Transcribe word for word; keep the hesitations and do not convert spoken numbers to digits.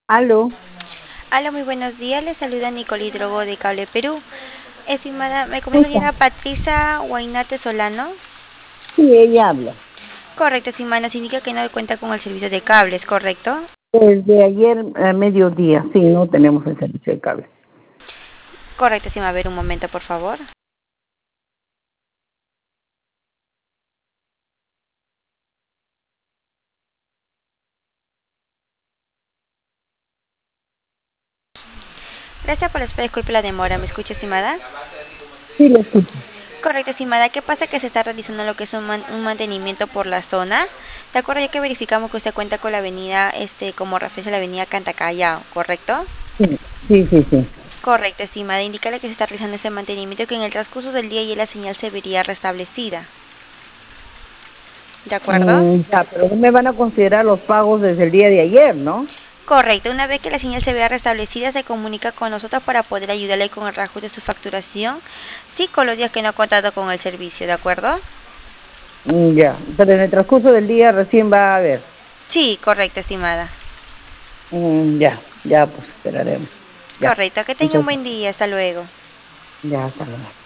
Aló, Hola, muy buenos días. Les saluda Nicole Hidrogo de Cable Perú. Estimada, me comunico con la escucha. señora Patricia Guainate Solano. Sí, ella habla. Correcto, estimada, nos indica que no cuenta con el servicio de cables, ¿correcto? Desde ayer a mediodía, sí, no tenemos el servicio de cable. Correcto, estimada. A ver, un momento, por favor. Gracias por la espera. Disculpe la demora. ¿Me escucha, estimada? Sí, lo escucho. Correcto, estimada. ¿Qué pasa? Que se está realizando lo que es un, man- un mantenimiento por la zona. De acuerdo, ya que verificamos que usted cuenta con la avenida, este, como referencia a la avenida Cantacallao, ¿correcto? Sí, sí, sí, sí. Correcto, estimada. Indicarle que se está realizando ese mantenimiento, que en el transcurso del día ya la señal se vería restablecida. ¿De acuerdo? Mm, ya, pero no me van a considerar los pagos desde el día de ayer, ¿no? Correcto. Una vez que la señal se vea restablecida, se comunica con nosotros para poder ayudarle con el reajuste de su facturación. Sí, con los días que no ha contado con el servicio. ¿De acuerdo? Mm, ya, pero en el transcurso del día recién va a haber. Sí, correcto, estimada. Mm, ya, ya, pues esperaremos. Ya, Correcto. Que tenga un muchas buen gracias. día. Hasta luego. Ya, hasta luego.